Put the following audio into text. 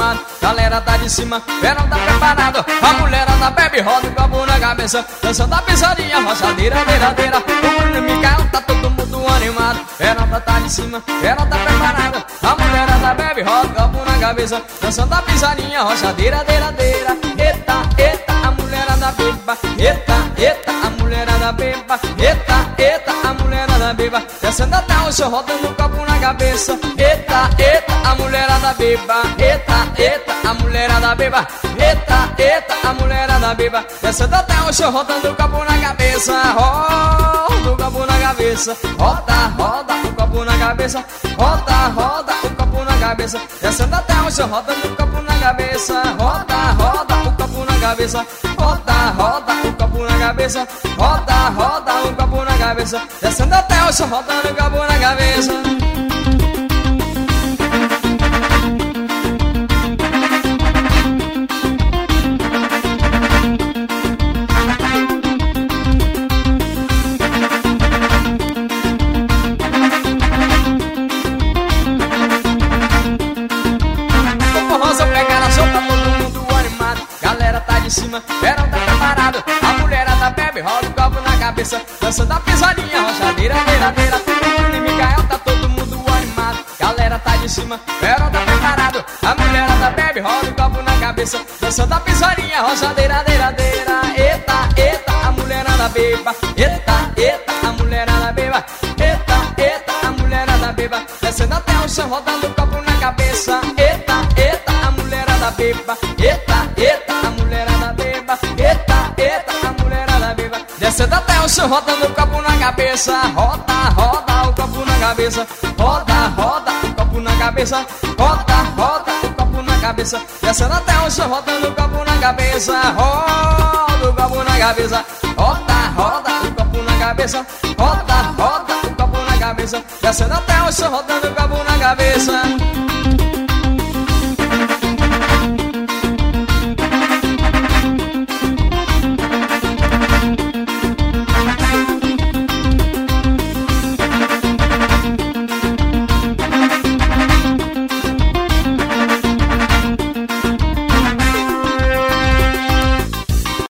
animado, galera tá de cima, verão tá preparado. A mulherada bebe, roda o copo na cabeça, dançando a pisadinha, roçadeira, deiradeira. O Bruno e Micael tá todo mundo animado, verão tá de cima, verão tá preparado. A mulherada bebe, roda o copo na cabeça, dançando a pisadinha, roçadeira, deiradeira. Eita, eita, a mulherada beba, eita, eita, a mulherada beba, eita, eita, a mulherada beba, descendo até o chão, rodando o copo na cabeça. Eita, eita, a mulherada beba, eita, eita, a mulherada beba, eita, eita, a mulherada beba, descendo até o chão, rodando o copo na cabeça. Roda o copo na cabeça, roda, roda o copo na cabeça, roda, roda o copo na cabeça, descendo até o chão, rodando o copo na cabeça. Roda, roda o copo na cabeça, roda, roda o copo na cabeça, roda, roda o copo na cabeça, descendo até o chão, rodando o copo na cabeça. Verão tá preparado, a mulherada bebe, roda o copo na cabeça, dançando a pisadinha, roçadeira, deiradeira. O Bruno e Micael tá todo mundo animado, galera tá de cima, verão tá preparado. A mulherada bebe, roda o copo na cabeça, dançando a pisadinha, roçadeira, deiradeira. Eita, eita, a mulherada beba, eita, eita, a mulherada beba, eita, eita, a mulherada beba, descendo até o chão, rodando o copo na cabeça. Eita, eita, a mulherada beba, eita, eita, a mulherada beba, eita, eita, a mulherada beba, descendo até o chão, rodando o copo na cabeça. Roda, roda o copo na cabeça, roda, roda o copo na cabeça, roda, roda o copo na cabeça, descendo até o chão, rodando o copo na cabeça. Roda o copo na cabeça, roda, roda o copo na cabeça, roda, roda o copo na cabeça, descendo até o chão, rodando o copo na cabeça.